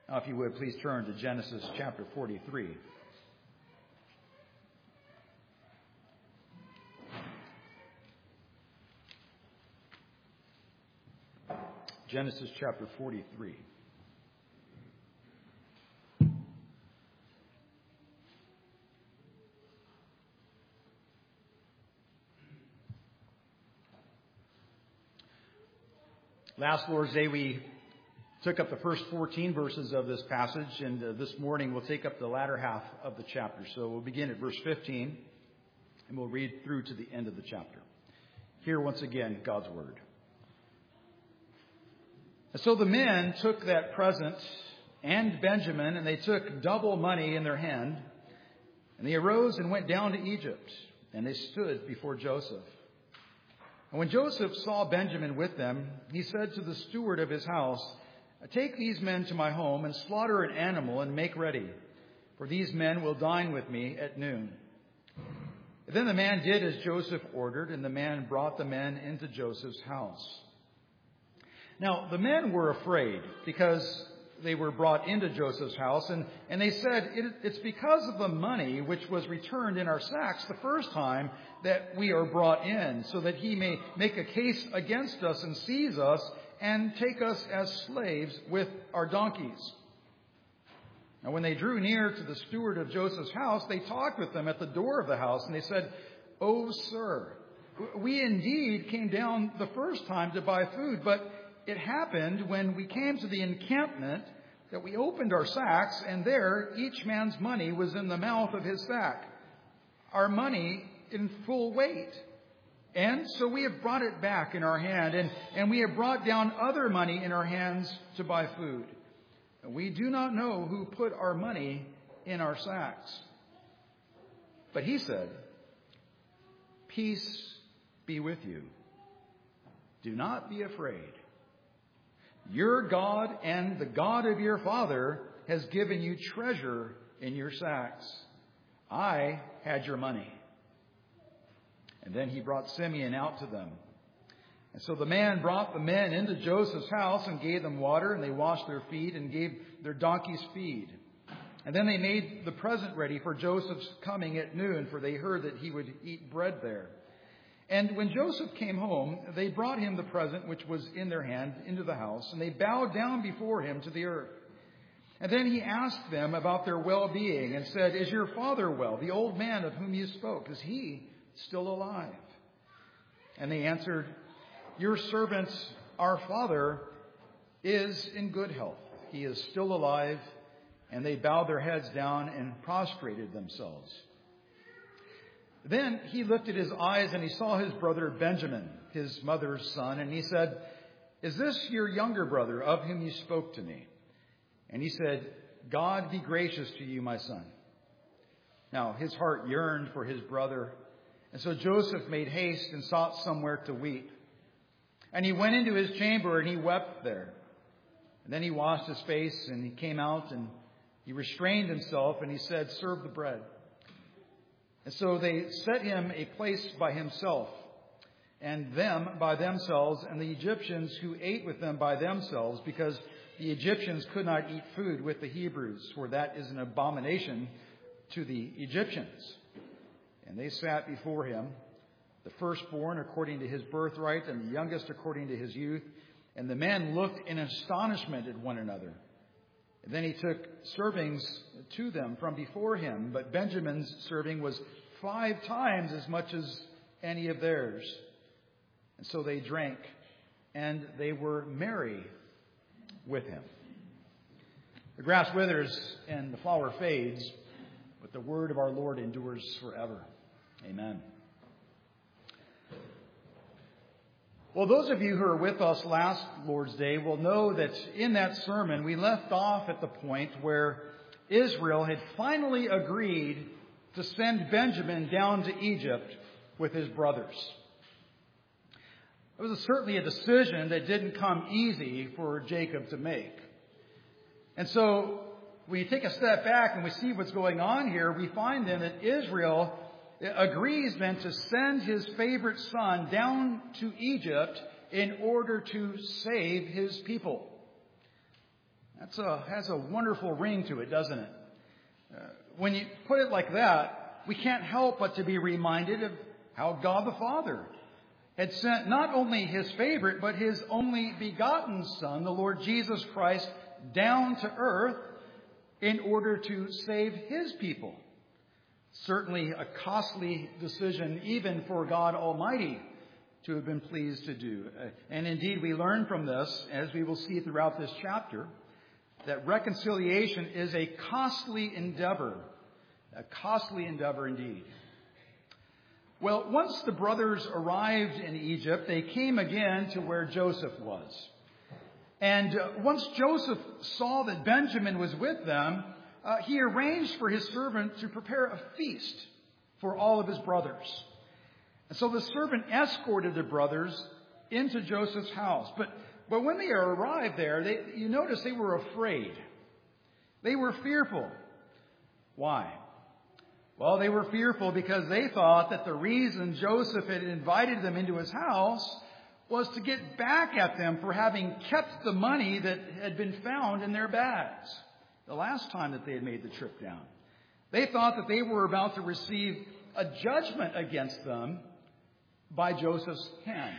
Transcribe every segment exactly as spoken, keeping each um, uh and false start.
Now, if you would, please turn to Genesis chapter forty-three. Genesis chapter forty-three. Last Lord's Day, we took up the first fourteen verses of this passage, and uh, this morning we'll take up the latter half of the chapter. So we'll begin at verse fifteen, and we'll read through to the end of the chapter. Hear once again God's word. And so the men took that present and Benjamin, and they took double money in their hand, and they arose and went down to Egypt, and they stood before Joseph. And when Joseph saw Benjamin with them, he said to the steward of his house, "Take these men to my home and slaughter an animal and make ready, for these men will dine with me at noon." And then the man did as Joseph ordered, and the man brought the men into Joseph's house. Now, the men were afraid because they were brought into Joseph's house, and, and they said, it, it's because of the money which was returned in our sacks the first time that we are brought in, so that he may make a case against us and seize us and take us as slaves with our donkeys. Now, when they drew near to the steward of Joseph's house, they talked with them at the door of the house, and they said, "Oh, sir, we indeed came down the first time to buy food, but it happened when we came to the encampment that we opened our sacks, and there each man's money was in the mouth of his sack, our money in full weight. And so we have brought it back in our hand, and, and we have brought down other money in our hands to buy food. And we do not know who put our money in our sacks." But he said, "Peace be with you. Do not be afraid. Your God and the God of your father has given you treasure in your sacks. I had your money." And then he brought Simeon out to them. And so the man brought the men into Joseph's house and gave them water, and they washed their feet and gave their donkeys feed. And then they made the present ready for Joseph's coming at noon, for they heard that he would eat bread there. And when Joseph came home, they brought him the present which was in their hand into the house, and they bowed down before him to the earth. And then he asked them about their well-being and said, "Is your father well, the old man of whom you spoke? Is he still alive?" And they answered, "Your servant, our father, is in good health. He is still alive." And they bowed their heads down and prostrated themselves. Then he lifted his eyes and he saw his brother Benjamin, his mother's son, and he said, "Is this your younger brother of whom you spoke to me?" And he said, "God be gracious to you, my son." Now his heart yearned for his brother, and so Joseph made haste and sought somewhere to weep. And he went into his chamber and he wept there. And then he washed his face and he came out and he restrained himself and he said, "Serve the bread." And so they set him a place by himself, and them by themselves, and the Egyptians who ate with them by themselves, because the Egyptians could not eat food with the Hebrews, for that is an abomination to the Egyptians. And they sat before him, the firstborn according to his birthright, and the youngest according to his youth. And the men looked in astonishment at one another. And then he took servings to them from before him, but Benjamin's serving was five times as much as any of theirs. And so they drank, and they were merry with him. The grass withers and the flower fades, but the word of our Lord endures forever. Amen. Well, those of you who were with us last Lord's Day will know that in that sermon we left off at the point where Israel had finally agreed to send Benjamin down to Egypt with his brothers. It was certainly a decision that didn't come easy for Jacob to make. And so when you take a step back and we see what's going on here, we find then that Israel agrees then to send his favorite son down to Egypt in order to save his people. That's a, has a wonderful ring to it, doesn't it? Uh, when you put it like that, we can't help but to be reminded of how God the Father had sent not only His favorite, but His only begotten Son, the Lord Jesus Christ, down to earth in order to save His people. Certainly a costly decision even for God Almighty to have been pleased to do. And indeed, we learn from this, as we will see throughout this chapter, that reconciliation is a costly endeavor. A costly endeavor indeed. Well, once the brothers arrived in Egypt, they came again to where Joseph was. And uh, once Joseph saw that Benjamin was with them, uh, he arranged for his servant to prepare a feast for all of his brothers. And so the servant escorted the brothers into Joseph's house. But but when they arrived there, they, you notice they were afraid. They were fearful. Why? Well, they were fearful because they thought that the reason Joseph had invited them into his house was to get back at them for having kept the money that had been found in their bags the last time that they had made the trip down. They thought that they were about to receive a judgment against them by Joseph's hand.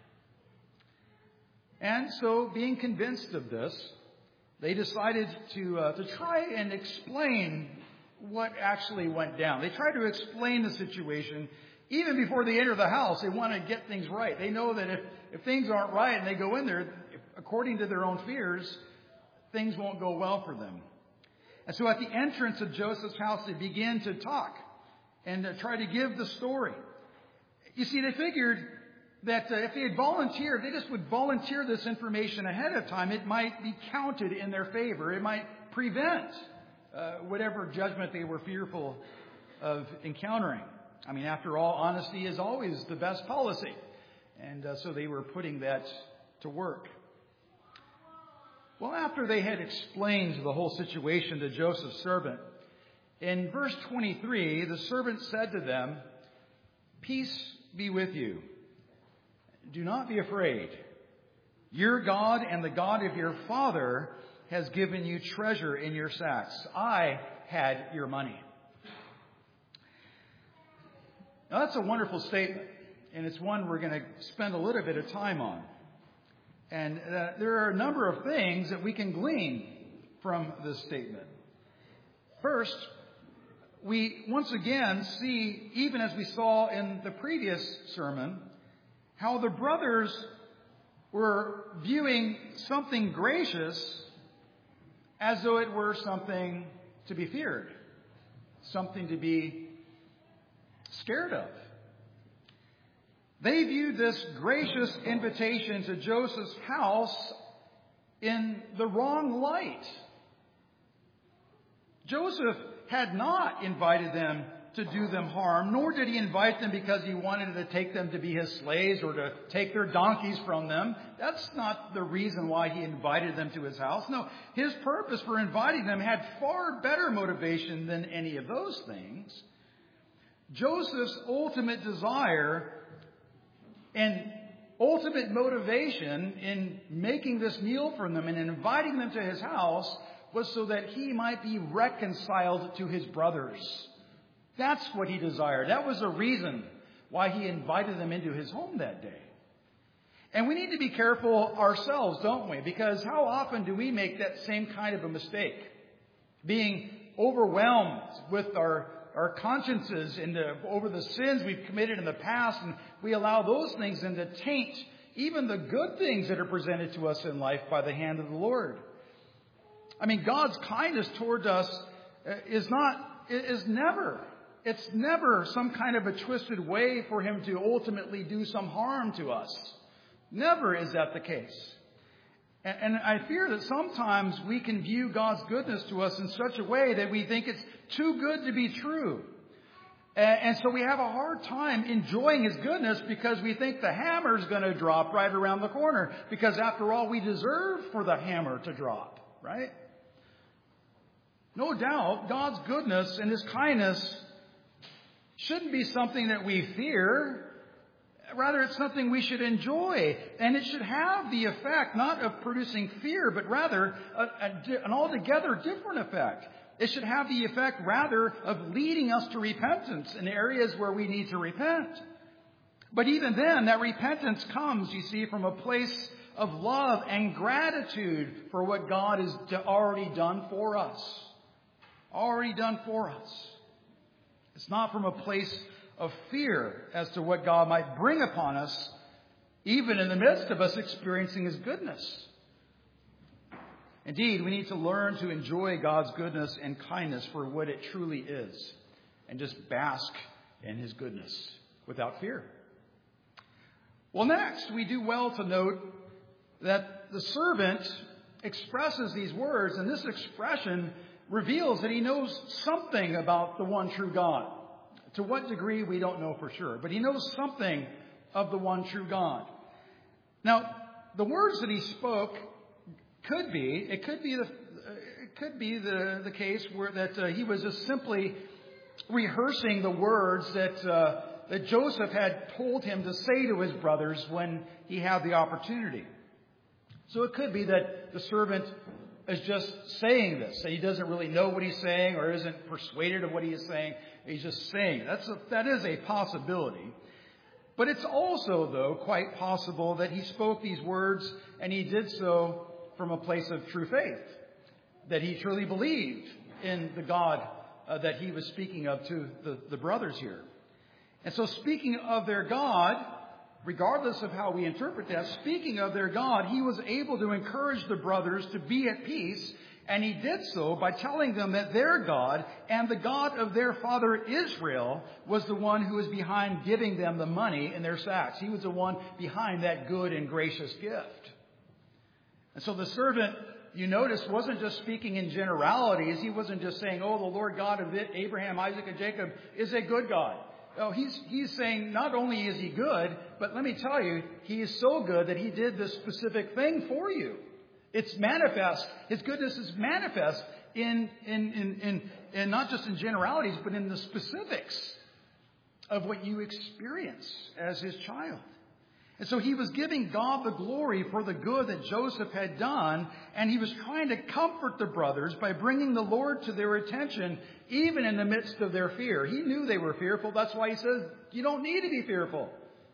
And so, being convinced of this, they decided to uh, to try and explain what actually went down. They tried to explain the situation. Even before they enter the house, they want to get things right. They know that if, if things aren't right and they go in there, if, according to their own fears, things won't go well for them. And so at the entrance of Joseph's house, they began to talk and uh, try to give the story. You see, they figured that uh, if they had volunteered, if they just would volunteer this information ahead of time, it might be counted in their favor. It might prevent uh, whatever judgment they were fearful of encountering. I mean, after all, honesty is always the best policy. And uh, so they were putting that to work. Well, after they had explained the whole situation to Joseph's servant, in verse twenty-three, the servant said to them, "Peace be with you. Do not be afraid. Your God and the God of your father has given you treasure in your sacks. I had your money." Now, that's a wonderful statement, and it's one we're going to spend a little bit of time on. And uh, there are a number of things that we can glean from this statement. First, we once again see, even as we saw in the previous sermon, how the brothers were viewing something gracious as though it were something to be feared, something to be scared of. They viewed this gracious invitation to Joseph's house in the wrong light. Joseph had not invited them to do them harm, nor did he invite them because he wanted to take them to be his slaves or to take their donkeys from them. That's not the reason why he invited them to his house. No, his purpose for inviting them had far better motivation than any of those things. Joseph's ultimate desire and ultimate motivation in making this meal for them and inviting them to his house was so that he might be reconciled to his brothers. That's what he desired. That was the reason why he invited them into his home that day. And we need to be careful ourselves, don't we? Because how often do we make that same kind of a mistake? Being overwhelmed with our our consciences and the, over the sins we've committed in the past, and we allow those things then to taint even the good things that are presented to us in life by the hand of the Lord. I mean, God's kindness toward us is not, is never, it's never some kind of a twisted way for Him to ultimately do some harm to us. Never is that the case. And I fear that sometimes we can view God's goodness to us in such a way that we think it's too good to be true. And so we have a hard time enjoying His goodness because we think the hammer's going to drop right around the corner. Because after all, we deserve for the hammer to drop, right? No doubt, God's goodness and His kindness shouldn't be something that we fear. Rather, it's something we should enjoy. And it should have the effect not of producing fear, but rather a, a, an altogether different effect. It should have the effect, rather, of leading us to repentance in areas where we need to repent. But even then, that repentance comes, you see, from a place of love and gratitude for what God has already done for us. Already done for us. It's not from a place of fear as to what God might bring upon us, even in the midst of us experiencing His goodness. Indeed, we need to learn to enjoy God's goodness and kindness for what it truly is, and just bask in His goodness without fear. Well, next, we do well to note that the servant expresses these words, and this expression reveals that he knows something about the one true God. To what degree, we don't know for sure, but he knows something of the one true God. Now, the words that he spoke could be, it could be the, it could be the, the case where that uh, he was just simply rehearsing the words that uh, that Joseph had told him to say to his brothers when he had the opportunity. So it could be that the servant is just saying this, that he doesn't really know what he's saying or isn't persuaded of what he is saying. He's just saying. That's a, that is a possibility. But it's also, though, quite possible that he spoke these words and he did so from a place of true faith, that he truly believed in the God uh, that he was speaking of to the, the brothers here. And so speaking of their God, regardless of how we interpret that, speaking of their God, he was able to encourage the brothers to be at peace, and he did so by telling them that their God and the God of their father Israel was the one who was behind giving them the money in their sacks. He was the one behind that good and gracious gift. And so the servant, you notice, wasn't just speaking in generalities. He wasn't just saying, oh, the Lord God of Abraham, Isaac, and Jacob is a good God. Oh, he's, he's saying not only is he good, but let me tell you, he is so good that he did this specific thing for you. It's manifest. His goodness is manifest in, in, in, in, in not just in generalities, but in the specifics of what you experience as his child. And so he was giving God the glory for the good that Joseph had done, and he was trying to comfort the brothers by bringing the Lord to their attention, even in the midst of their fear. He knew they were fearful. That's why he says, you don't need to be fearful.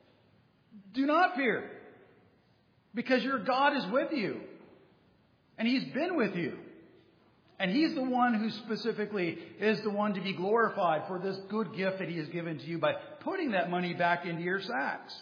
Do not fear, because your God is with you, and he's been with you. And he's the one who specifically is the one to be glorified for this good gift that he has given to you by putting that money back into your sacks.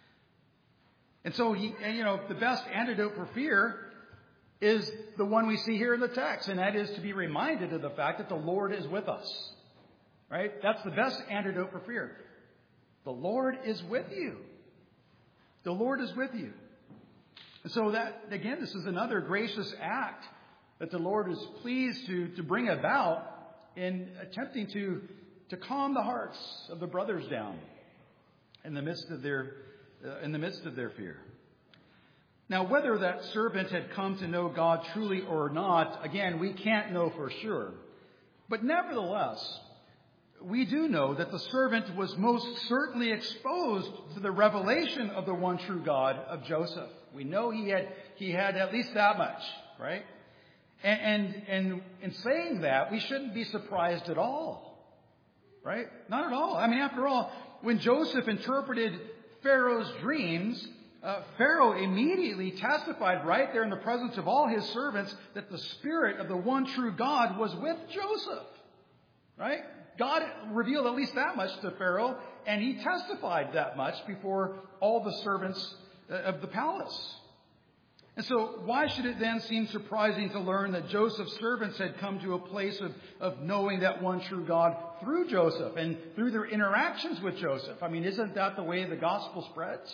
And so, he, and you know, the best antidote for fear is the one we see here in the text, and that is to be reminded of the fact that the Lord is with us. Right? That's the best antidote for fear. The Lord is with you. The Lord is with you. And so that, again, this is another gracious act that the Lord is pleased to, to bring about in attempting to, to calm the hearts of the brothers down in the midst of their Uh, in the midst of their fear. Now, whether that servant had come to know God truly or not, again, we can't know for sure. But nevertheless, we do know that the servant was most certainly exposed to the revelation of the one true God of Joseph. We know he had he had at least that much, right? And, and, and in saying that, we shouldn't be surprised at all, right? Not at all. I mean, after all, when Joseph interpreted Pharaoh's dreams, uh, Pharaoh immediately testified right there in the presence of all his servants that the Spirit of the one true God was with Joseph. Right? God revealed at least that much to Pharaoh, and he testified that much before all the servants of the palace. And so why should it then seem surprising to learn that Joseph's servants had come to a place of, of knowing that one true God through Joseph and through their interactions with Joseph? I mean, isn't that the way the gospel spreads?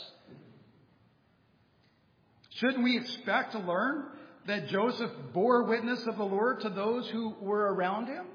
Shouldn't we expect to learn that Joseph bore witness of the Lord to those who were around him?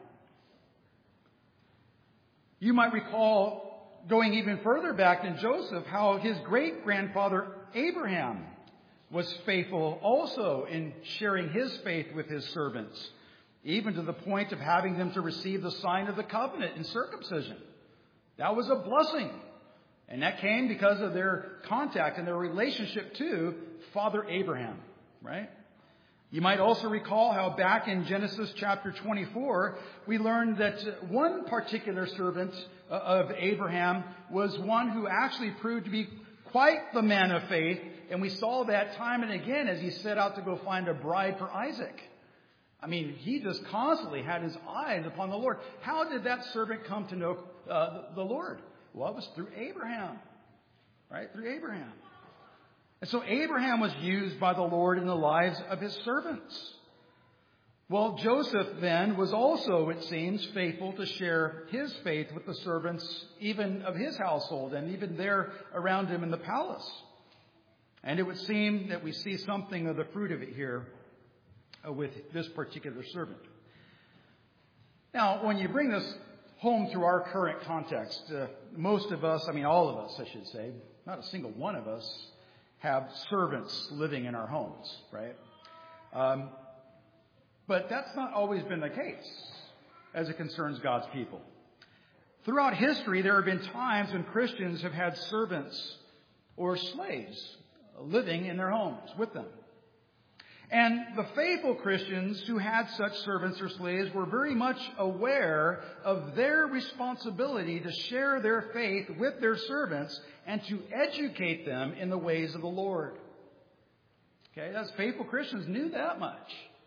You might recall, going even further back than Joseph, how his great-grandfather Abraham was faithful also in sharing his faith with his servants, even to the point of having them to receive the sign of the covenant in circumcision. That was a blessing And that came because of their contact and their relationship to Father Abraham, right? You might also recall how back in Genesis chapter twenty-four, we learned that one particular servant of Abraham was one who actually proved to be quite the man of faith. And we saw that time and again as he set out to go find a bride for Isaac. I mean, he just constantly had his eyes upon the Lord. How did that servant come to know uh, the Lord? Well, it was through Abraham, right? Through Abraham. And so Abraham was used by the Lord in the lives of his servants. Well, Joseph then was also, it seems, faithful to share his faith with the servants, even of his household, and even there around him in the palace. And it would seem that we see something of the fruit of it here uh, with this particular servant. Now, when you bring this home through our current context, uh, most of us, I mean all of us, I should say, not a single one of us, have servants living in our homes, right? Um, but that's not always been the case as it concerns God's people. Throughout history, there have been times when Christians have had servants or slaves living in their homes with them. And the faithful Christians who had such servants or slaves were very much aware of their responsibility to share their faith with their servants and to educate them in the ways of the Lord. Okay, that's faithful Christians knew that much.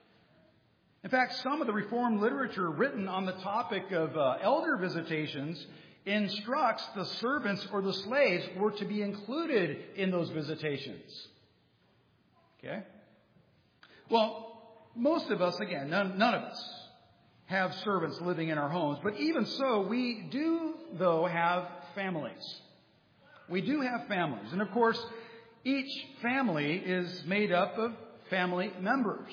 In fact, some of the Reformed literature written on the topic of uh, elder visitations instructs the servants or the slaves were to be included in those visitations. Okay? Well, most of us, again, none, none of us have servants living in our homes. But even so, we do, though, have families. We do have families. And, of course, each family is made up of family members.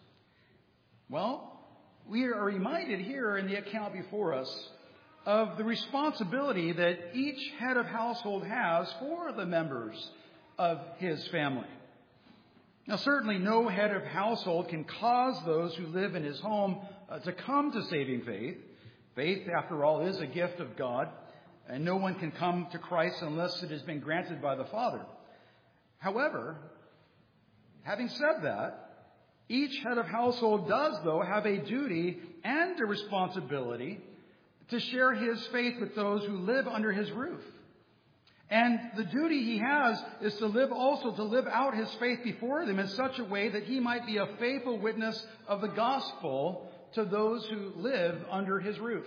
Well, we are reminded here in the account before us of the responsibility that each head of household has for the members of his family. Now, certainly no head of household can cause those who live in his home uh, to come to saving faith. Faith, after all, is a gift of God, and no one can come to Christ unless it has been granted by the Father. However, having said that, each head of household does, though, have a duty and a responsibility to share his faith with those who live under his roof. And the duty he has is to live also to live out his faith before them in such a way that he might be a faithful witness of the gospel to those who live under his roof.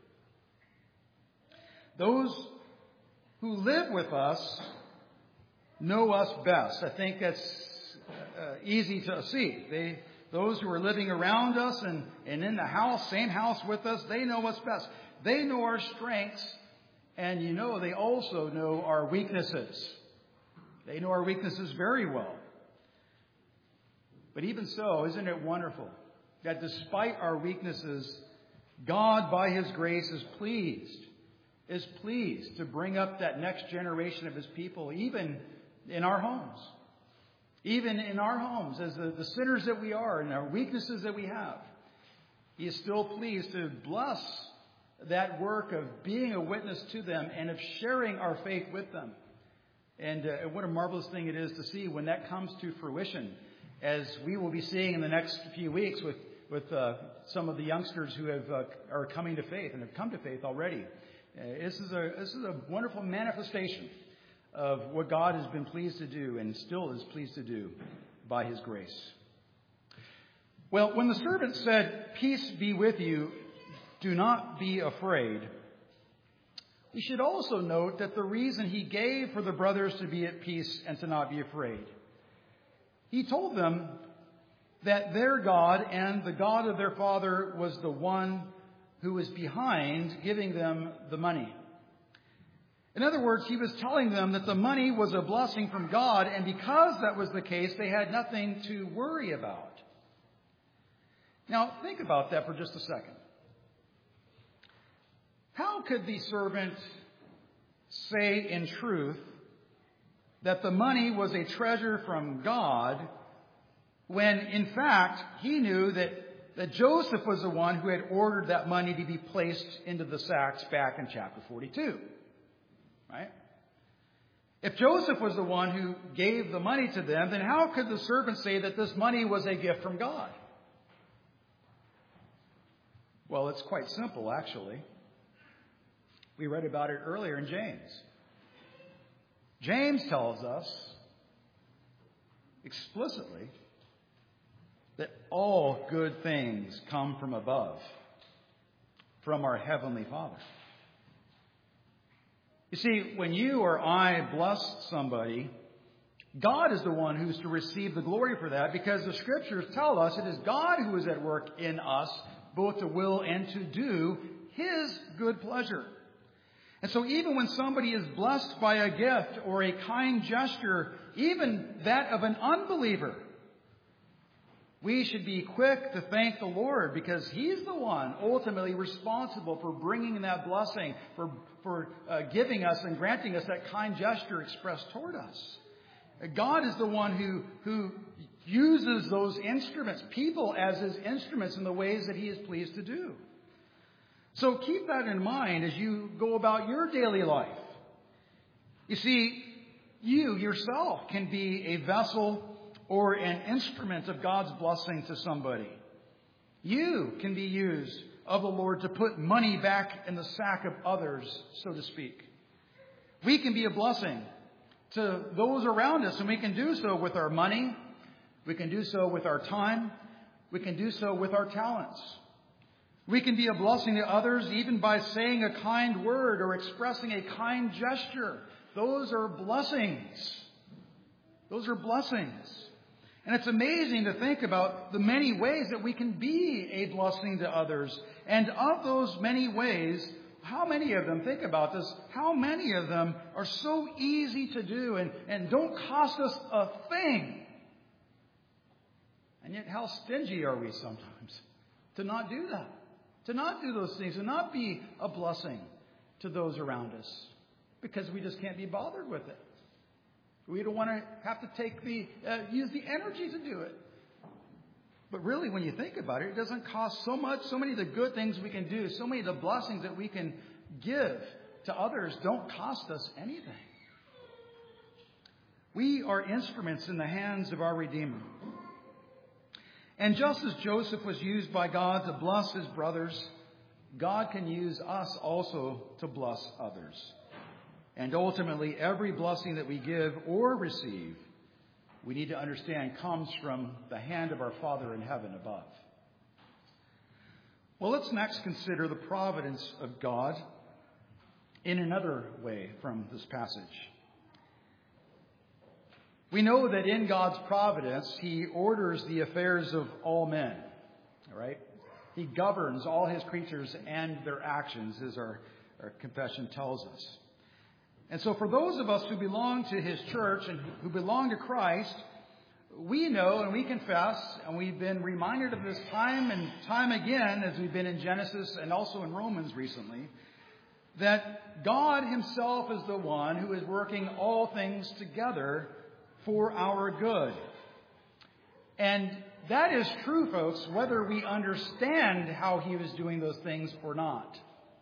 Those who live with us know us best. I think that's uh, easy to see. They, those who are living around us and, and in the house, same house with us, they know us best. They know our strengths. And you know, they also know our weaknesses. They know our weaknesses very well. But even so, isn't it wonderful that despite our weaknesses, God, by his grace, is pleased, is pleased to bring up that next generation of his people, even in our homes. Even in our homes, as the, the sinners that we are and our weaknesses that we have. He is still pleased to bless that work of being a witness to them and of sharing our faith with them. And uh, what a marvelous thing it is to see when that comes to fruition, as we will be seeing in the next few weeks with, with uh, some of the youngsters who have uh, are coming to faith and have come to faith already. Uh, this is a this is a wonderful manifestation of what God has been pleased to do and still is pleased to do by his grace. Well, when the servant said, "Peace be with you, do not be afraid," we should also note that the reason he gave for the brothers to be at peace and to not be afraid. He told them that their God and the God of their father was the one who was behind giving them the money. In other words, he was telling them that the money was a blessing from God, and because that was the case, they had nothing to worry about. Now, think about that for just a second. How could the servant say in truth that the money was a treasure from God when, in fact, he knew that, that Joseph was the one who had ordered that money to be placed into the sacks back in chapter forty-two? Right? If Joseph was the one who gave the money to them, then how could the servant say that this money was a gift from God? Well, it's quite simple, actually. We read about it earlier in James. James tells us explicitly that all good things come from above, from our Heavenly Father. You see, when you or I bless somebody, God is the one who's to receive the glory for that, because the Scriptures tell us it is God who is at work in us, both to will and to do His good pleasure. And so even when somebody is blessed by a gift or a kind gesture, even that of an unbeliever, we should be quick to thank the Lord, because He's the one ultimately responsible for bringing that blessing, for, for uh, giving us and granting us that kind gesture expressed toward us. God is the one who, who uses those instruments, people as His instruments in the ways that He is pleased to do. So keep that in mind as you go about your daily life. You see, you yourself can be a vessel or an instrument of God's blessing to somebody. You can be used of the Lord to put money back in the sack of others, so to speak. We can be a blessing to those around us, and we can do so with our money. We can do so with our time. We can do so with our talents. We can be a blessing to others even by saying a kind word or expressing a kind gesture. Those are blessings. Those are blessings. And it's amazing to think about the many ways that we can be a blessing to others. And of those many ways, how many of them, think about this, how many of them are so easy to do and, and don't cost us a thing? And yet how stingy are we sometimes to not do that, to not do those things, to not be a blessing to those around us, because we just can't be bothered with it. We don't want to have to take the uh, use the energy to do it. But really, when you think about it, it doesn't cost so much. So many of the good things we can do, so many of the blessings that we can give to others don't cost us anything. We are instruments in the hands of our Redeemer. And just as Joseph was used by God to bless his brothers, God can use us also to bless others. And ultimately, every blessing that we give or receive, we need to understand, comes from the hand of our Father in heaven above. Well, let's next consider the providence of God in another way from this passage. We know that in God's providence, He orders the affairs of all men. All right? He governs all His creatures and their actions, as our, our confession tells us. And so for those of us who belong to His church and who belong to Christ, we know and we confess, and we've been reminded of this time and time again as we've been in Genesis and also in Romans recently, that God Himself is the one who is working all things together for our good. And that is true, folks, whether we understand how He was doing those things or not.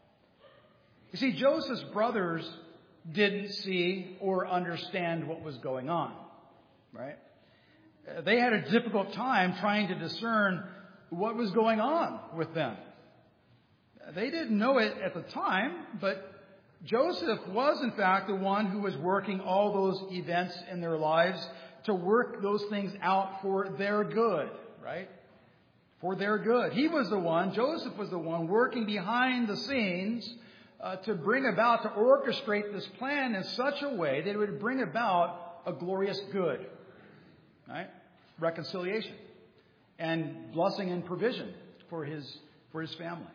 You see, Joseph's brothers didn't see or understand what was going on, right? They had a difficult time trying to discern what was going on with them. They didn't know it at the time, but Joseph was, in fact, the one who was working all those events in their lives to work those things out for their good, right? For their good. He was the one, Joseph was the one, working behind the scenes uh, to bring about, to orchestrate this plan in such a way that it would bring about a glorious good, right? Reconciliation and blessing and provision for his, for his family.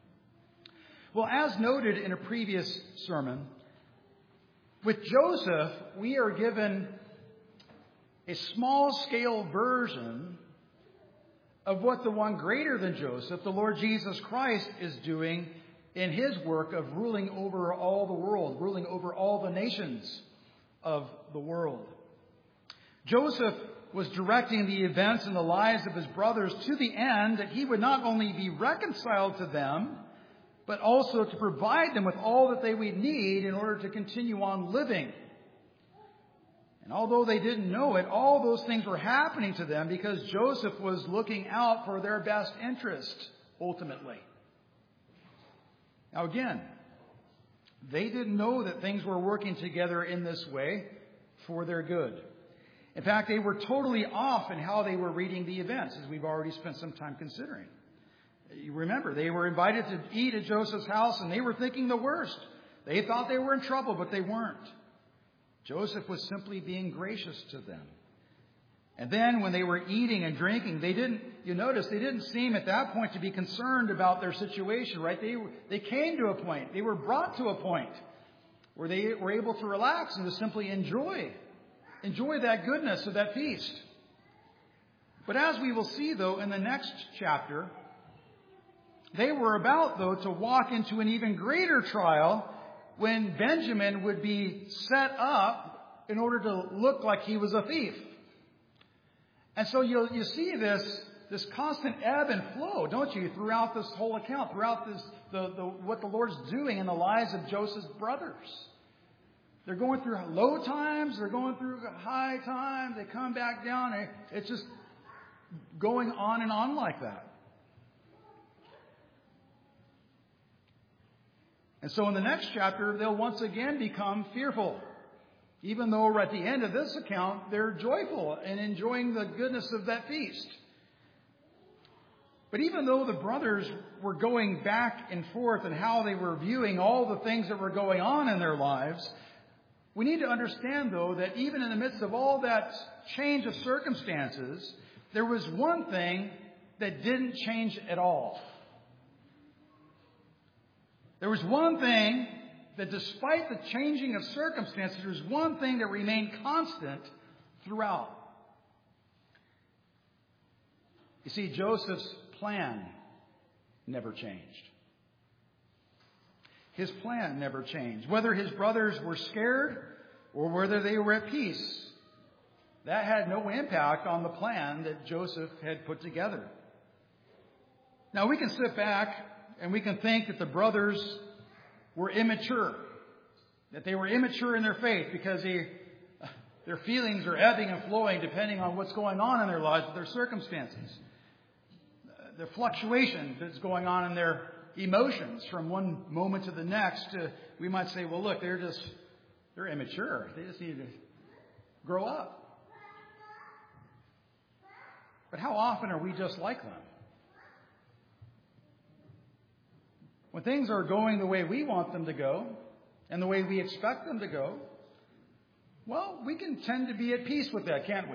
Well, as noted in a previous sermon, with Joseph, we are given a small-scale version of what the one greater than Joseph, the Lord Jesus Christ, is doing in His work of ruling over all the world, ruling over all the nations of the world. Joseph was directing the events in the lives of his brothers to the end that he would not only be reconciled to them, but also to provide them with all that they would need in order to continue on living. And although they didn't know it, all those things were happening to them because Joseph was looking out for their best interest, ultimately. Now again, they didn't know that things were working together in this way for their good. In fact, they were totally off in how they were reading the events, as we've already spent some time considering. You remember, they were invited to eat at Joseph's house, and they were thinking the worst. They thought they were in trouble, but they weren't. Joseph was simply being gracious to them. And then when they were eating and drinking, they didn't, you notice, they didn't seem at that point to be concerned about their situation, right? They, they came to a point, they were brought to a point where they were able to relax and to simply enjoy, enjoy that goodness of that feast. But as we will see, though, in the next chapter, they were about, though, to walk into an even greater trial when Benjamin would be set up in order to look like he was a thief. And so you you see this this constant ebb and flow, don't you, throughout this whole account, throughout this the, the what the Lord's doing in the lives of Joseph's brothers. They're going through low times, they're going through high times, they come back down, and it's just going on and on like that. And so in the next chapter, they'll once again become fearful. Even though at the end of this account, they're joyful and enjoying the goodness of that feast. But even though the brothers were going back and forth and how they were viewing all the things that were going on in their lives, we need to understand, though, that even in the midst of all that change of circumstances, there was one thing that didn't change at all. There was one thing that despite the changing of circumstances, there's one thing that remained constant throughout. You see, Joseph's plan never changed. His plan never changed. Whether his brothers were scared or whether they were at peace, that had no impact on the plan that Joseph had put together. Now, we can sit back and we can think that the brothers were immature, that they were immature in their faith because they, their feelings are ebbing and flowing depending on what's going on in their lives, their circumstances. The fluctuation that's going on in their emotions from one moment to the next. Uh, we might say, well, look, they're just, they're immature. They just need to grow up. But how often are we just like them? When things are going the way we want them to go and the way we expect them to go, well, we can tend to be at peace with that, can't we?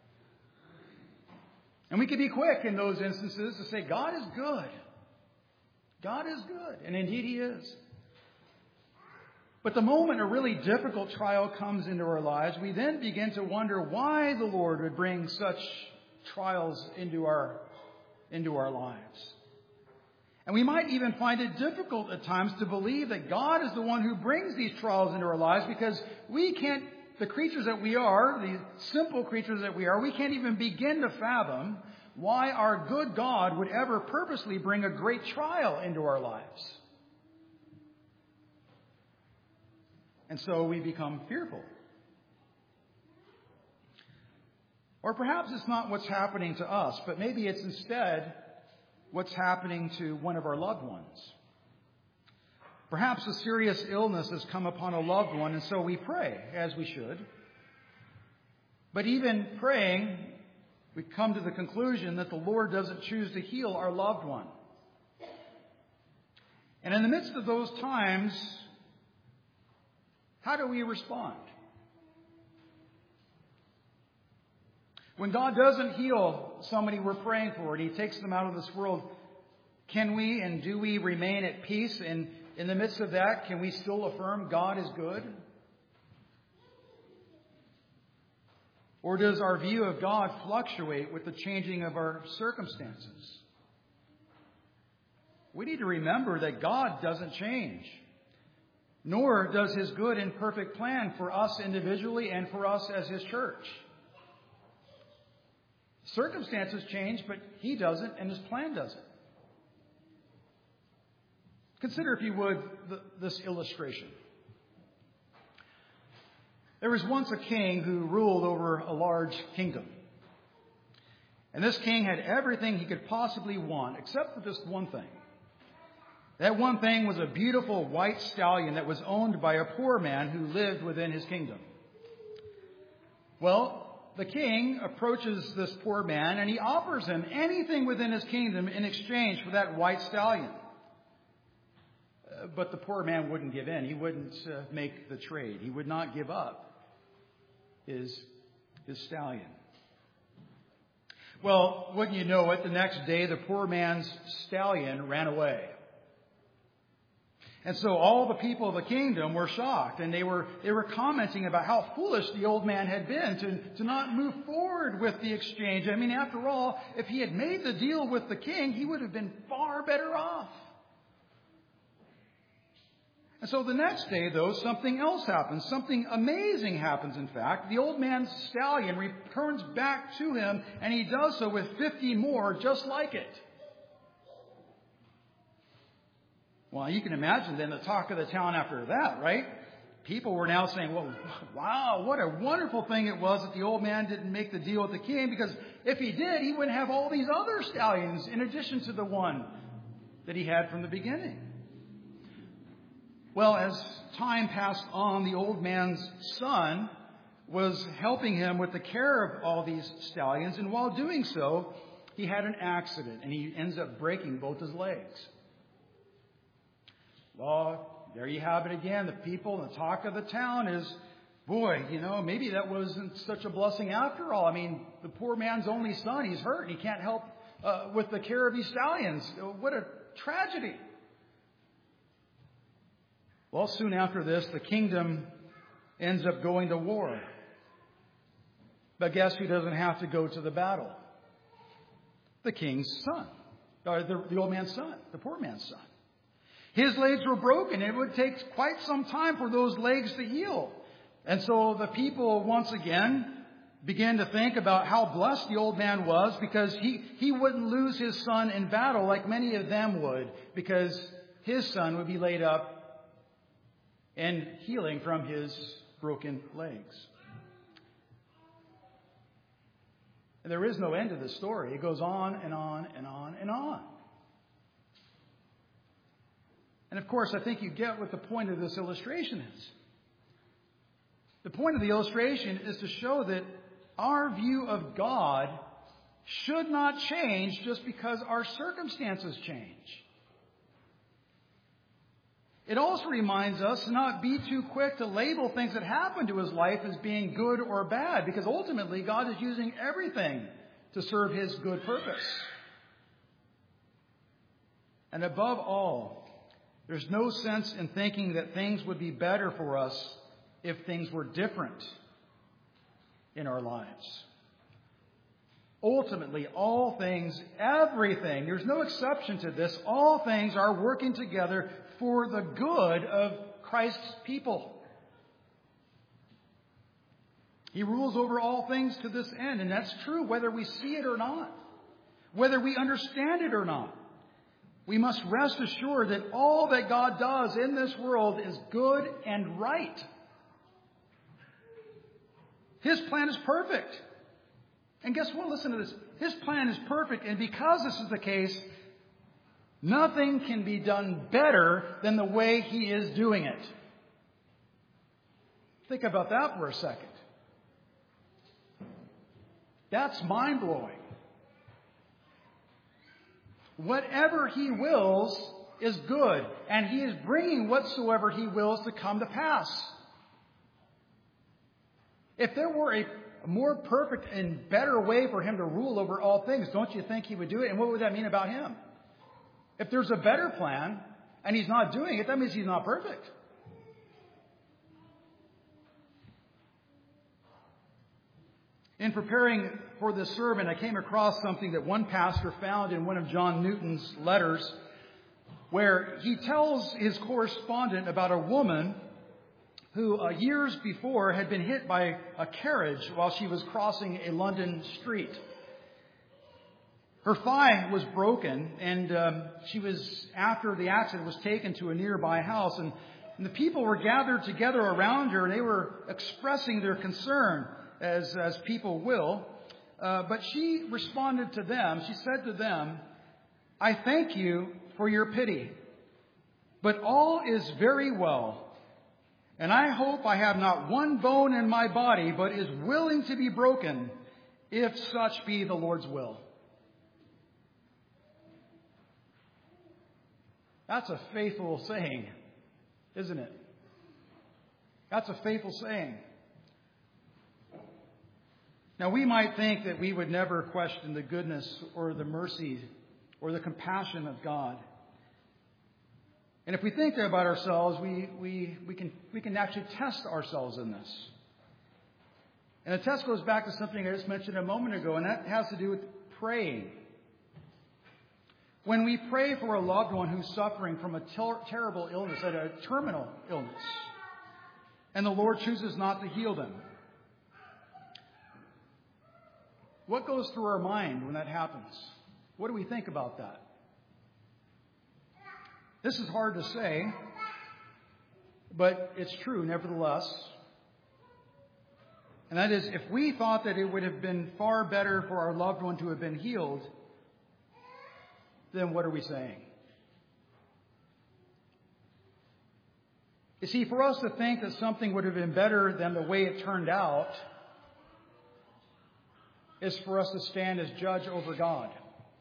And we can be quick in those instances to say, God is good. God is good. And indeed He is. But the moment a really difficult trial comes into our lives, we then begin to wonder why the Lord would bring such trials into our, into our lives. And we might even find it difficult at times to believe that God is the one who brings these trials into our lives because we can't, the creatures that we are, the simple creatures that we are, we can't even begin to fathom why our good God would ever purposely bring a great trial into our lives. And so we become fearful. Or perhaps it's not what's happening to us, but maybe it's instead what's happening to one of our loved ones. Perhaps a serious illness has come upon a loved one, and so we pray, as we should. But even praying, we come to the conclusion that the Lord doesn't choose to heal our loved one. And in the midst of those times, how do we respond? When God doesn't heal somebody we're praying for and He takes them out of this world, can we and do we remain at peace? And in the midst of that, can we still affirm God is good? Or does our view of God fluctuate with the changing of our circumstances? We need to remember that God doesn't change, nor does His good and perfect plan for us individually and for us as His church. Circumstances change, but He doesn't, and His plan doesn't. Consider, if you would, the, this illustration. There was once a king who ruled over a large kingdom. And this king had everything he could possibly want, except for just one thing. That one thing was a beautiful white stallion that was owned by a poor man who lived within his kingdom. Well, the king approaches this poor man and he offers him anything within his kingdom in exchange for that white stallion. Uh, but the poor man wouldn't give in. He wouldn't uh, make the trade. He would not give up his, his stallion. Well, wouldn't you know it, the next day the poor man's stallion ran away. And so all the people of the kingdom were shocked, and they were they were commenting about how foolish the old man had been to, to not move forward with the exchange. I mean, after all, if he had made the deal with the king, he would have been far better off. And so the next day, though, something else happens. Something amazing happens, in fact. The old man's stallion returns back to him, and he does so with fifty more just like it. Well, you can imagine then the talk of the town after that, right? People were now saying, well, wow, what a wonderful thing it was that the old man didn't make the deal with the king, because if he did, he wouldn't have all these other stallions in addition to the one that he had from the beginning. Well, as time passed on, the old man's son was helping him with the care of all these stallions, and while doing so, he had an accident, and he ends up breaking both his legs. Well, there you have it again. The people, the talk of the town is, boy, you know, maybe that wasn't such a blessing after all. I mean, the poor man's only son, he's hurt. He can't help uh, with the care of these stallions. What a tragedy. Well, soon after this, the kingdom ends up going to war. But guess who doesn't have to go to the battle? The king's son, or the, the old man's son, the poor man's son. His legs were broken. It would take quite some time for those legs to heal. And so the people once again began to think about how blessed the old man was, because he, he wouldn't lose his son in battle like many of them would, because his son would be laid up and healing from his broken legs. And there is no end to the story. It goes on and on and on and on. And of course, I think you get what the point of this illustration is. The point of the illustration is to show that our view of God should not change just because our circumstances change. It also reminds us to not be too quick to label things that happen to his life as being good or bad, because ultimately God is using everything to serve his good purpose. And above all, there's no sense in thinking that things would be better for us if things were different in our lives. Ultimately, all things, everything, there's no exception to this, all things are working together for the good of Christ's people. He rules over all things to this end, and that's true whether we see it or not, whether we understand it or not. We must rest assured that all that God does in this world is good and right. His plan is perfect. And guess what? Listen to this. His plan is perfect, and because this is the case, nothing can be done better than the way he is doing it. Think about that for a second. That's mind-blowing. Whatever he wills is good, and he is bringing whatsoever he wills to come to pass. If there were a more perfect and better way for him to rule over all things, don't you think he would do it? And what would that mean about him? If there's a better plan and he's not doing it, that means he's not perfect. In preparing for this sermon, I came across something that one pastor found in one of John Newton's letters, where he tells his correspondent about a woman who uh, years before had been hit by a carriage while she was crossing a London street. Her thigh was broken, and um, she was, after the accident, was taken to a nearby house. And And the people were gathered together around her, and they were expressing their concern, as, as people will. Uh, but she responded to them. She said to them, "I thank you for your pity, but all is very well. And I hope I have not one bone in my body, but is willing to be broken, if such be the Lord's will." That's a faithful saying, isn't it? That's a faithful saying. Now, we might think that we would never question the goodness or the mercy or the compassion of God. And if we think about ourselves, we, we, we, can, we can actually test ourselves in this. And the test goes back to something I just mentioned a moment ago, and that has to do with praying. When we pray for a loved one who's suffering from a ter- terrible illness, a terminal illness, and the Lord chooses not to heal them, what goes through our mind when that happens? What do we think about that? This is hard to say, but it's true nevertheless. And that is, if we thought that it would have been far better for our loved one to have been healed, then what are we saying? You see, for us to think that something would have been better than the way it turned out is for us to stand as judge over God.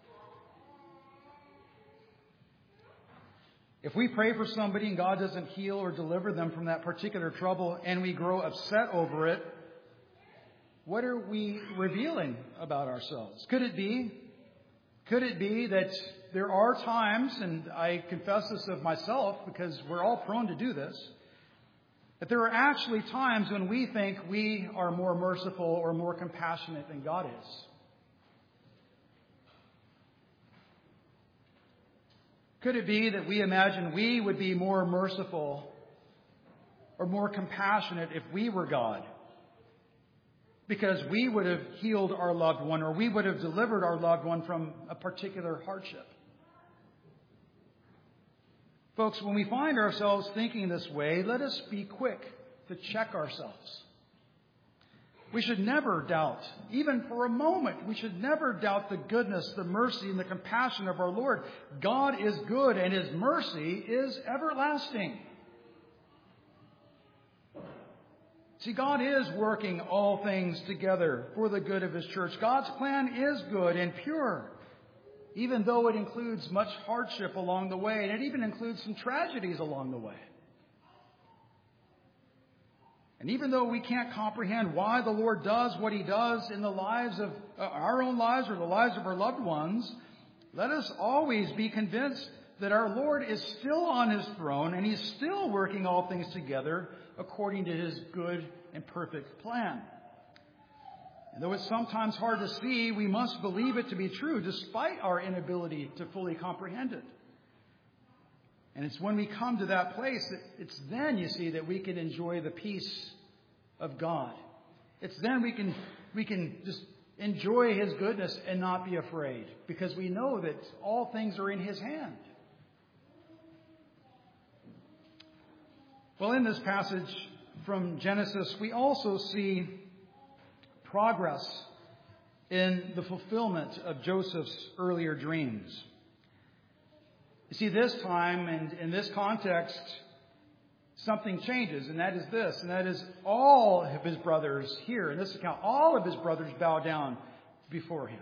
If we pray for somebody and God doesn't heal or deliver them from that particular trouble and we grow upset over it, what are we revealing about ourselves? Could it be, could it be that there are times, and I confess this of myself because we're all prone to do this, that there are actually times when we think we are more merciful or more compassionate than God is? Could it be that we imagine we would be more merciful or more compassionate if we were God? Because we would have healed our loved one, or we would have delivered our loved one from a particular hardship. Folks, when we find ourselves thinking this way, let us be quick to check ourselves. We should never doubt, even for a moment, we should never doubt the goodness, the mercy, and the compassion of our Lord. God is good, and His mercy is everlasting. See, God is working all things together for the good of His church. God's plan is good and pure, even though it includes much hardship along the way, and it even includes some tragedies along the way. And even though we can't comprehend why the Lord does what He does in the lives of uh, our own lives or the lives of our loved ones, let us always be convinced that our Lord is still on His throne and He's still working all things together according to His good and perfect plan. And though it's sometimes hard to see, we must believe it to be true despite our inability to fully comprehend it. And it's when we come to that place that it's then, you see, that we can enjoy the peace of God. It's then we can we can just enjoy His goodness and not be afraid, because we know that all things are in His hand. Well, in this passage from Genesis, we also see progress in the fulfillment of Joseph's earlier dreams. You see, this time and in this context, something changes, and that is this, and that is all of his brothers here in this account, all of his brothers bow down before him.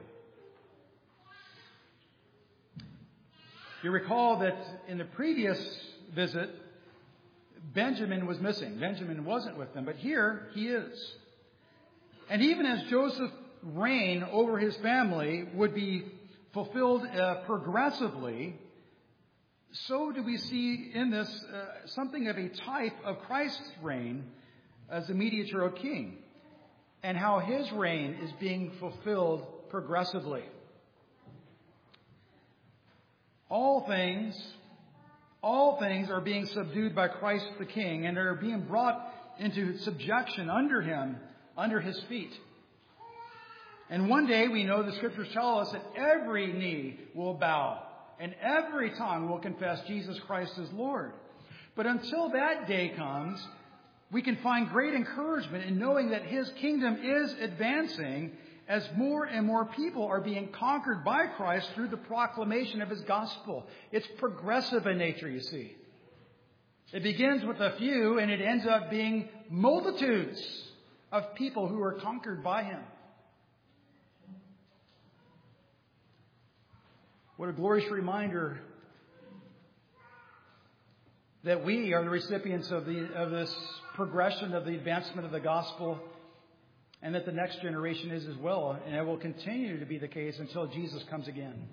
You recall that in the previous visit, Benjamin was missing. Benjamin wasn't with them, but here he is. And even as Joseph's reign over his family would be fulfilled uh, progressively, so do we see in this uh, something of a type of Christ's reign as the mediatorial king, and how His reign is being fulfilled progressively. All things, all things are being subdued by Christ the King, and are being brought into subjection under Him, under His feet. And one day, we know the Scriptures tell us that every knee will bow and every tongue will confess Jesus Christ as Lord. But until that day comes, we can find great encouragement in knowing that His kingdom is advancing as more and more people are being conquered by Christ through the proclamation of His gospel. It's progressive in nature, you see. It begins with a few, and it ends up being multitudes of people who are conquered by Him. What a glorious reminder that we are the recipients of the of this progression of the advancement of the gospel, and that the next generation is as well, and it will continue to be the case until Jesus comes again.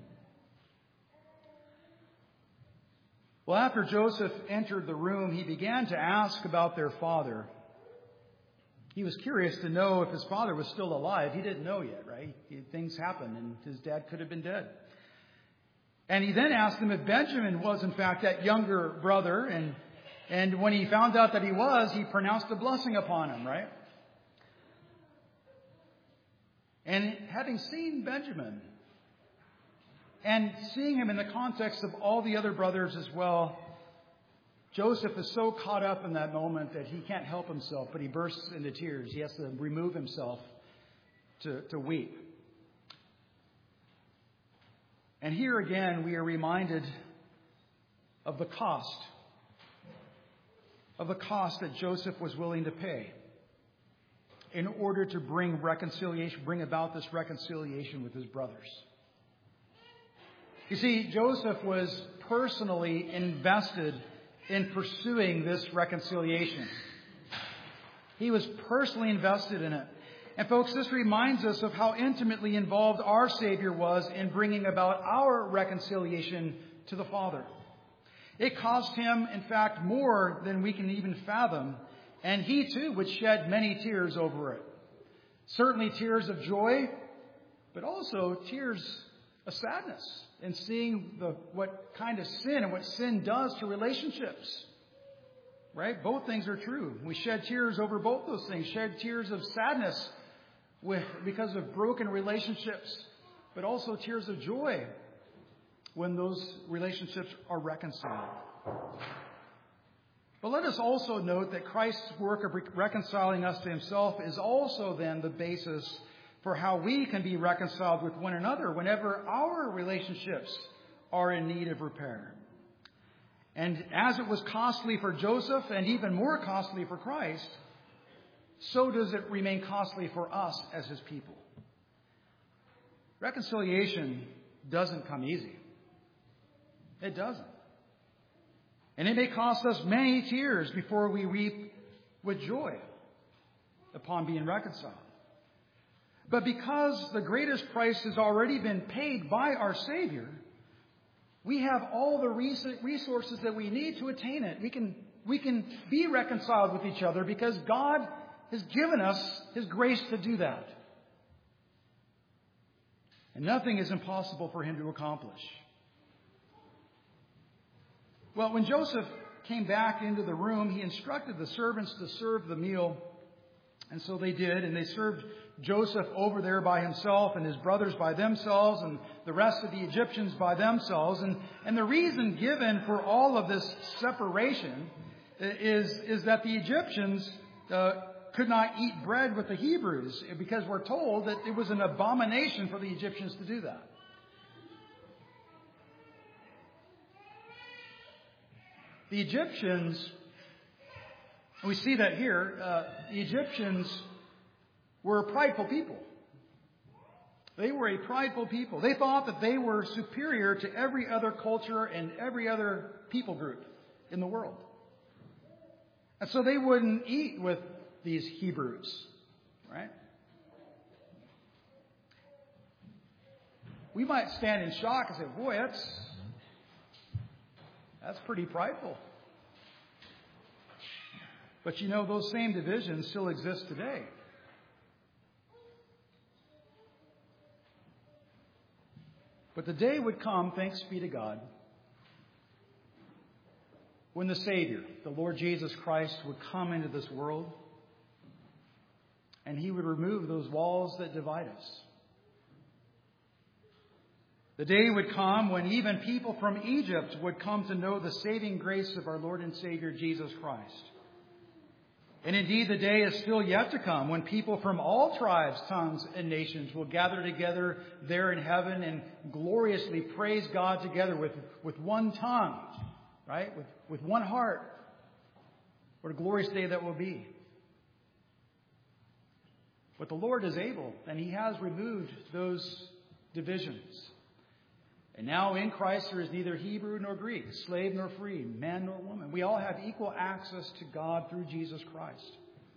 Well, after Joseph entered the room, he began to ask about their father. He was curious to know if his father was still alive. He didn't know yet, right? He, things happened, and his dad could have been dead. And he then asked him if Benjamin was, in fact, that younger brother. And, and when he found out that he was, he pronounced a blessing upon him, right? And having seen Benjamin and seeing him in the context of all the other brothers as well, Joseph is so caught up in that moment that he can't help himself, but he bursts into tears. He has to remove himself to, to weep. And here again, we are reminded of the cost, of the cost that Joseph was willing to pay in order to bring reconciliation, bring about this reconciliation with his brothers. You see, Joseph was personally invested in pursuing this reconciliation. He was personally invested in it. And folks, this reminds us of how intimately involved our Savior was in bringing about our reconciliation to the Father. It cost Him, in fact, more than we can even fathom. And He, too, would shed many tears over it. Certainly tears of joy, but also tears of sadness in seeing the, what kind of sin and what sin does to relationships. Right? Both things are true. We shed tears over both those things. Shed tears of sadness with, because of broken relationships, but also tears of joy when those relationships are reconciled. But let us also note that Christ's work of reconciling us to Himself is also then the basis for how we can be reconciled with one another whenever our relationships are in need of repair. And as it was costly for Joseph and even more costly for Christ, so does it remain costly for us as His people. Reconciliation doesn't come easy. It doesn't. And it may cost us many tears before we weep with joy upon being reconciled. But because the greatest price has already been paid by our Savior, we have all the resources that we need to attain it. We can, we can be reconciled with each other because God has given us His grace to do that. And nothing is impossible for Him to accomplish. Well, when Joseph came back into the room, he instructed the servants to serve the meal. And so they did, and they served Joseph over there by himself and his brothers by themselves and the rest of the Egyptians by themselves. And, and the reason given for all of this separation is, is that the Egyptians uh, could not eat bread with the Hebrews because we're told that it was an abomination for the Egyptians to do that. The Egyptians, we see that here, uh, the Egyptians were a prideful people. They were a prideful people. They thought that they were superior to every other culture and every other people group in the world. And so they wouldn't eat with these Hebrews, right? We might stand in shock and say, boy, that's, that's pretty prideful. But you know, those same divisions still exist today. But the day would come, thanks be to God, when the Savior, the Lord Jesus Christ, would come into this world and He would remove those walls that divide us. The day would come when even people from Egypt would come to know the saving grace of our Lord and Savior Jesus Christ. And indeed, the day is still yet to come when people from all tribes, tongues, and nations will gather together there in heaven and gloriously praise God together with, with one tongue, right? With, with one heart. What a glorious day that will be. But the Lord is able, and He has removed those divisions. And now in Christ there is neither Hebrew nor Greek, slave nor free, man nor woman. We all have equal access to God through Jesus Christ.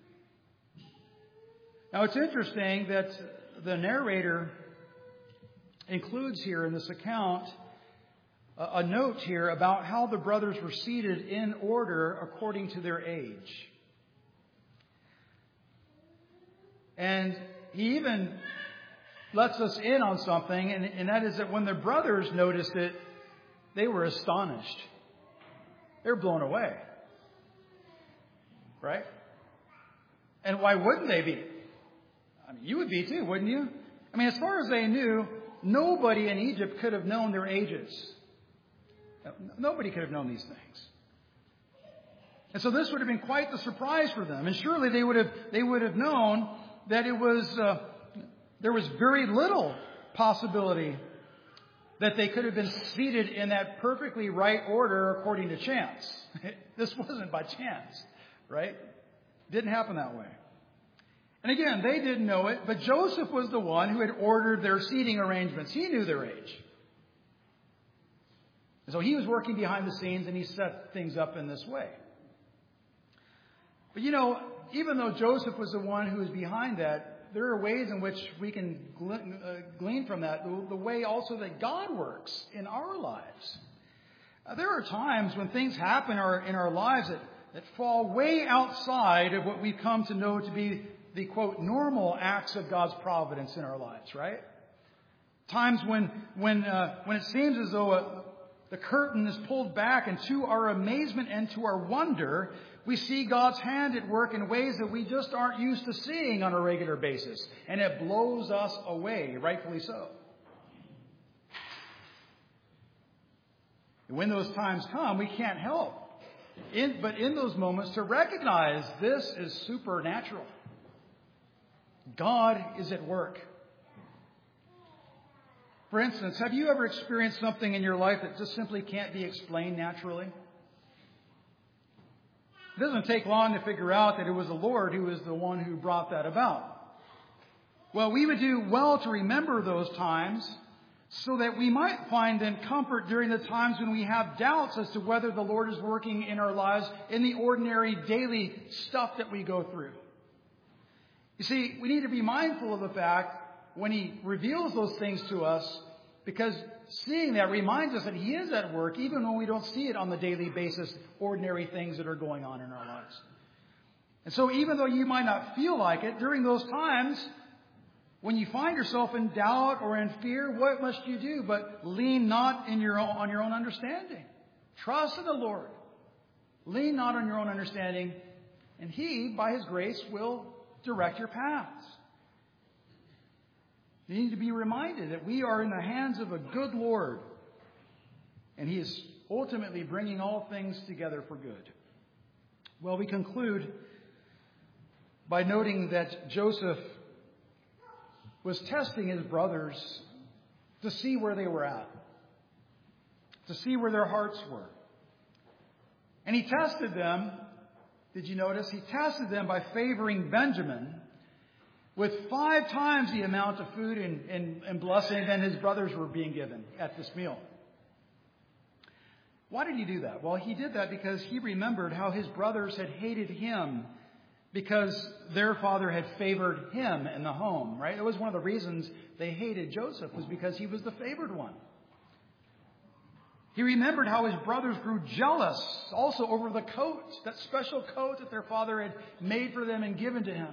Now it's interesting that the narrator includes here in this account a, a note here about how the brothers were seated in order according to their age. And he even lets us in on something, and, and that is that when the brothers noticed it, they were astonished. They were blown away. Right? And why wouldn't they be? I mean, you would be too, wouldn't you? I mean, as far as they knew, nobody in Egypt could have known their ages. Nobody could have known these things. And so this would have been quite the surprise for them. And surely they would have, they would have known that it was... Uh, There was very little possibility that they could have been seated in that perfectly right order according to chance. This wasn't by chance, right? Didn't happen that way. And again, they didn't know it, but Joseph was the one who had ordered their seating arrangements. He knew their age. And so he was working behind the scenes, and he set things up in this way. But you know, even though Joseph was the one who was behind that, there are ways in which we can glean from that, the way also that God works in our lives. Uh, there are times when things happen in our, in our lives that, that fall way outside of what we've come to know to be the, quote, normal acts of God's providence in our lives, right? Times when when uh, when it seems as though a, the curtain is pulled back, and to our amazement and to our wonder, we see God's hand at work in ways that we just aren't used to seeing on a regular basis. And it blows us away, rightfully so. And when those times come, we can't help. In, but in those moments to recognize this is supernatural. God is at work. For instance, have you ever experienced something in your life that just simply can't be explained naturally? It doesn't take long to figure out that it was the Lord who was the one who brought that about. Well, we would do well to remember those times so that we might find then comfort during the times when we have doubts as to whether the Lord is working in our lives in the ordinary daily stuff that we go through. You see, we need to be mindful of the fact when He reveals those things to us, because seeing that reminds us that He is at work, even when we don't see it on the daily basis, ordinary things that are going on in our lives. And so even though you might not feel like it, during those times, when you find yourself in doubt or in fear, what must you do but lean not in your own, on your own understanding? Trust in the Lord. Lean not on your own understanding, and He, by His grace, will direct your paths. You need to be reminded that we are in the hands of a good Lord, and He is ultimately bringing all things together for good. Well, we conclude by noting that Joseph was testing his brothers to see where they were at, to see where their hearts were. And he tested them, did you notice? He tested them by favoring Benjamin with five times the amount of food and, and, and blessing than his brothers were being given at this meal. Why did he do that? Well, he did that because he remembered how his brothers had hated him because their father had favored him in the home, right? It was one of the reasons they hated Joseph, was because he was the favored one. He remembered how his brothers grew jealous also over the coat, that special coat that their father had made for them and given to him.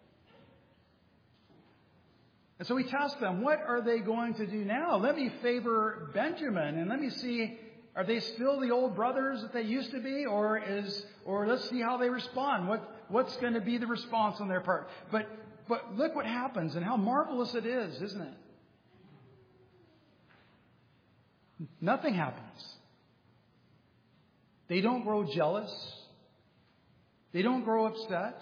And so he tasked them, what are they going to do now? Let me favor Benjamin and let me see, are they still the old brothers that they used to be? Or is, or let's see how they respond. What, what's going to be the response on their part? But, but look what happens and how marvelous it is, isn't it? Nothing happens. They don't grow jealous. They don't grow upset.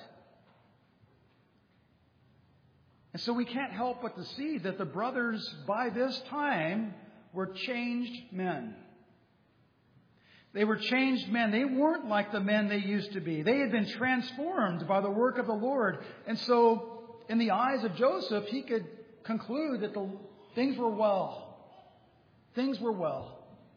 And so we can't help but to see that the brothers by this time were changed men. They were changed men. They weren't like the men they used to be. They had been transformed by the work of the Lord. And so in the eyes of Joseph, he could conclude that the things were well. Things were well.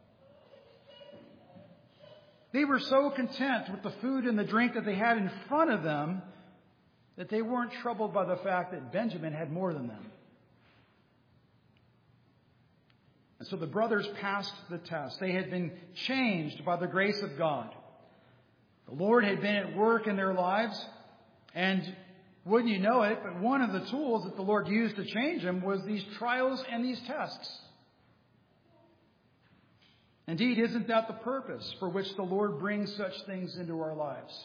They were so content with the food and the drink that they had in front of them that they weren't troubled by the fact that Benjamin had more than them. And so the brothers passed the test. They had been changed by the grace of God. The Lord had been at work in their lives. And wouldn't you know it, but one of the tools that the Lord used to change them was these trials and these tests. Indeed, isn't that the purpose for which the Lord brings such things into our lives?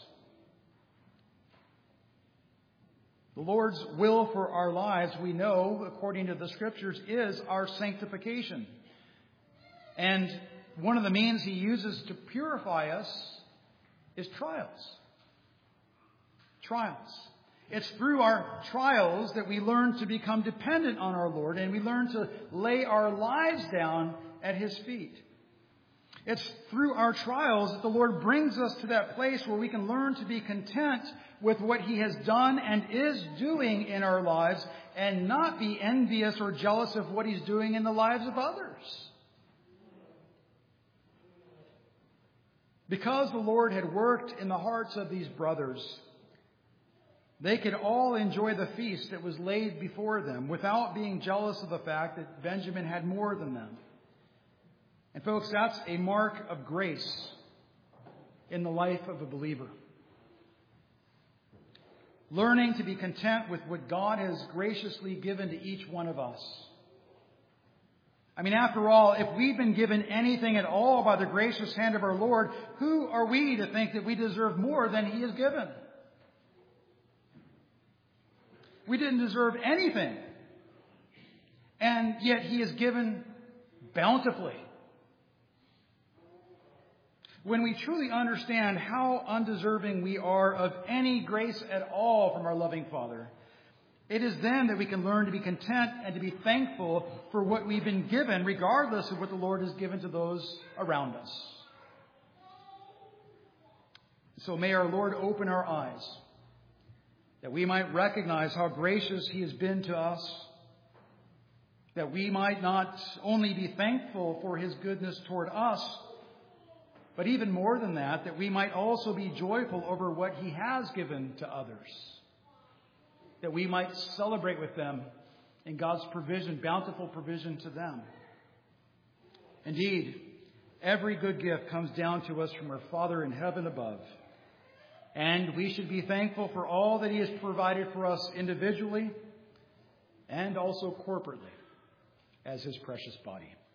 The Lord's will for our lives, we know, according to the Scriptures, is our sanctification. And one of the means He uses to purify us is trials. Trials. It's through our trials that we learn to become dependent on our Lord, and we learn to lay our lives down at His feet. It's through our trials that the Lord brings us to that place where we can learn to be content with what He has done and is doing in our lives and not be envious or jealous of what He's doing in the lives of others. Because the Lord had worked in the hearts of these brothers, they could all enjoy the feast that was laid before them without being jealous of the fact that Benjamin had more than them. And folks, that's a mark of grace in the life of a believer. Learning to be content with what God has graciously given to each one of us. I mean, after all, if we've been given anything at all by the gracious hand of our Lord, who are we to think that we deserve more than He has given? We didn't deserve anything. And yet He has given bountifully. When we truly understand how undeserving we are of any grace at all from our loving Father, it is then that we can learn to be content and to be thankful for what we've been given, regardless of what the Lord has given to those around us. So may our Lord open our eyes, that we might recognize how gracious He has been to us, that we might not only be thankful for His goodness toward us, but even more than that, that we might also be joyful over what He has given to others. That we might celebrate with them in God's provision, bountiful provision to them. Indeed, every good gift comes down to us from our Father in heaven above. And we should be thankful for all that He has provided for us individually and also corporately as His precious body.